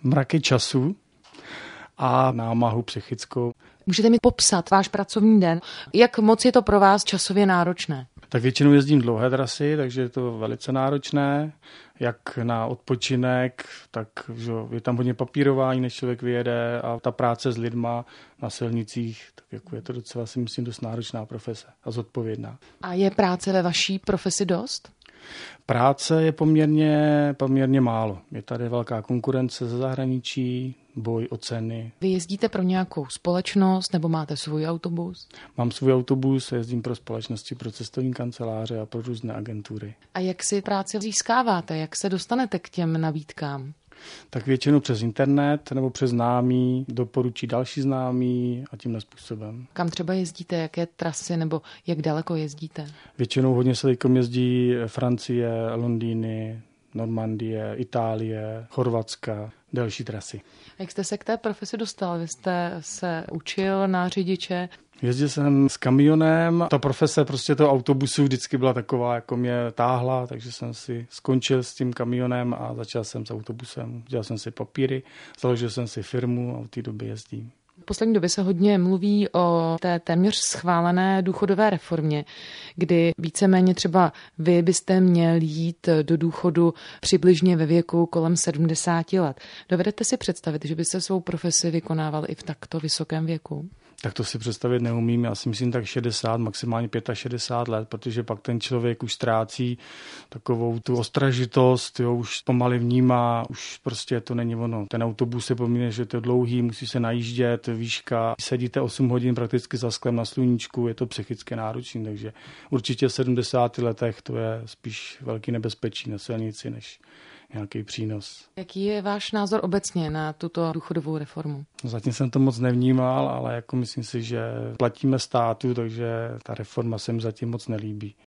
mraky času a námahu psychickou. Můžete mi popsat váš pracovní den? Jak moc je to pro vás časově náročné? Tak většinou jezdím dlouhé trasy, takže je to velice náročné, jak na odpočinek, tak že je tam hodně papírování, než člověk vyjede, a ta práce s lidma na silnicích, tak jako je to docela, si myslím, dost náročná profese a zodpovědná. A je práce ve vaší profesi dost? Práce je poměrně málo. Je tady velká konkurence ze zahraničí, boj o ceny. Vy jezdíte pro nějakou společnost nebo máte svůj autobus? Mám svůj autobus, jezdím pro společnosti, pro cestovní kanceláře a pro různé agentury. A jak si práci získáváte? Jak se dostanete k těm nabídkám? Tak většinou přes internet nebo přes známí, doporučí další známí a tímhle způsobem. Kam třeba jezdíte, jaké trasy nebo jak daleko jezdíte? Většinou hodně se teďkom jezdí Francie, Londýny, Normandie, Itálie, Chorvatska, delší trasy. Jak jste se k té profesi dostal? Vy jste se učil na řidiče? Jezdil jsem s kamionem, ta profese prostě toho autobusu vždycky byla taková, jako mě táhla, takže jsem si skončil s tím kamionem a začal jsem s autobusem. Dělal jsem si papíry, založil jsem si firmu a v té době jezdím. V poslední době se hodně mluví o té téměř schválené důchodové reformě, kdy víceméně třeba vy byste měl jít do důchodu přibližně ve věku kolem 70 let. Dovedete si představit, že byste svou profesi vykonával i v takto vysokém věku? Tak to si představit neumím, já si myslím tak 60, maximálně 65 let, protože pak ten člověk už ztrácí takovou tu ostražitost, jo, už pomaly vnímá, už prostě to není ono. Ten autobus je poměrně, že to je dlouhý, musí se najíždět, výška, sedíte 8 hodin prakticky za sklem na sluníčku, je to psychicky náročné, takže určitě v 70 letech to je spíš velký nebezpečí na silnici, než nějaký přínos. Jaký je váš názor obecně na tuto důchodovou reformu? Zatím jsem to moc nevnímal, ale jako myslím si, že platíme státu, takže ta reforma se mi zatím moc nelíbí.